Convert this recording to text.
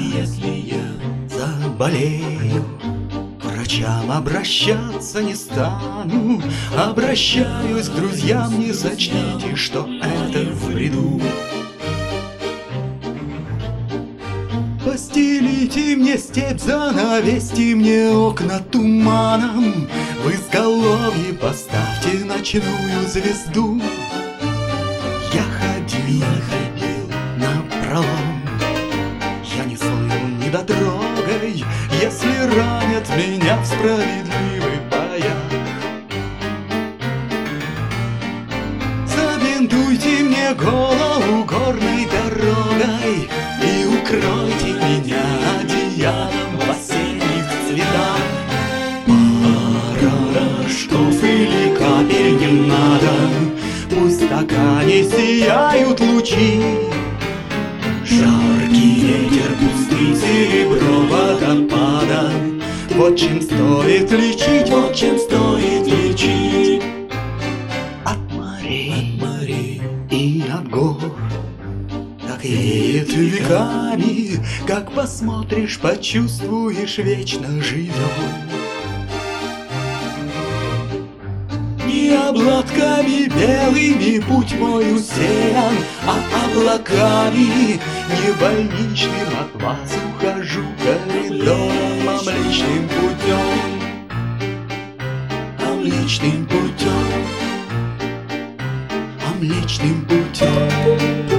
если я заболею, к врачам обращаться не стану. Обращаюсь к друзьям, не сочтите, что это в бреду. Постелите мне степь, занавесьте мне окна туманом, в изголовье поставьте ночную звезду. Я ходил напролом, я не слыл недотрогой, если ранят меня в справедливых боях. Забинтуйте мне голову горной дорогой и укройте меня одеялом в осенних цветах. Порошков или капель не надо, пусть в стакане сияют лучи. Жаркий ветер, пустынь, серебро водопада, вот чем стоит лечить, вот чем стоит лечить. От морей и от гор так веет веками, как посмотришь, почувствуешь, вечно живем. Не обладками белыми путь мой усеян, а облаками. Не больничным от вас ухожу коридором, а Млечным путем, а Млечным путем, а Млечным путем.